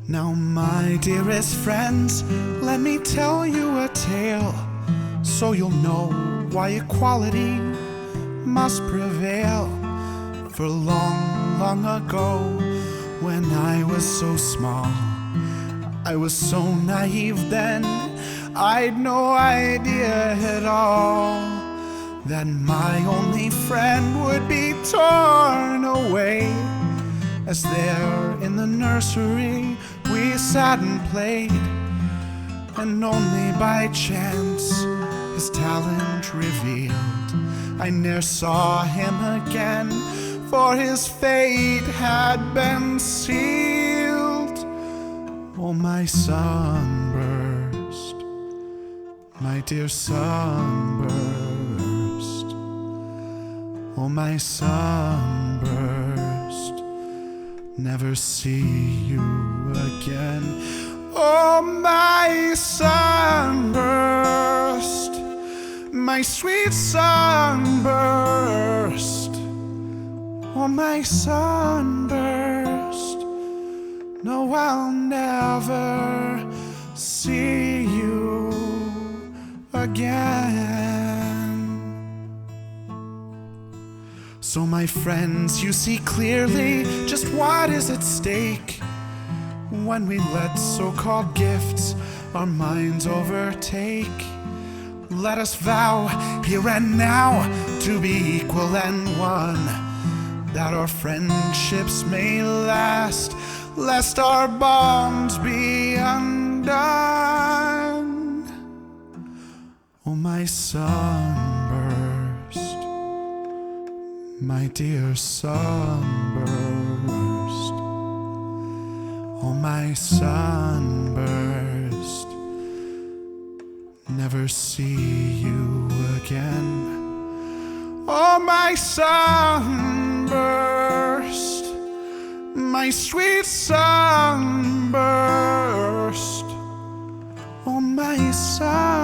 Now, my dearest friends, let me tell you a tale, so you'll know why equality must prevail. For long, long ago, when I was so small, I was so naive then, I'd no idea at all that my only friend would be torn away. As there in the nursery we sat and played, and only by chance his talent revealed. I ne'er saw him again, for his fate had been sealed. Oh, my sunburst, my dear sunburst. Oh, my sunburst, never see you again. Oh, my sunburst, my sweet sunburst. Oh, my sunburst, no, I'll never see you again. So, my friends, you see clearly just what is at stake when we let so-called gifts our minds overtake. Let us vow here and now to be equal and one, that our friendships may last, lest our bonds be undone. Oh, my sunburst, my dear sunburst. Oh, my sunburst, never see you again. Oh, my sunburst, my sweet sunburst. Oh, my sunburst,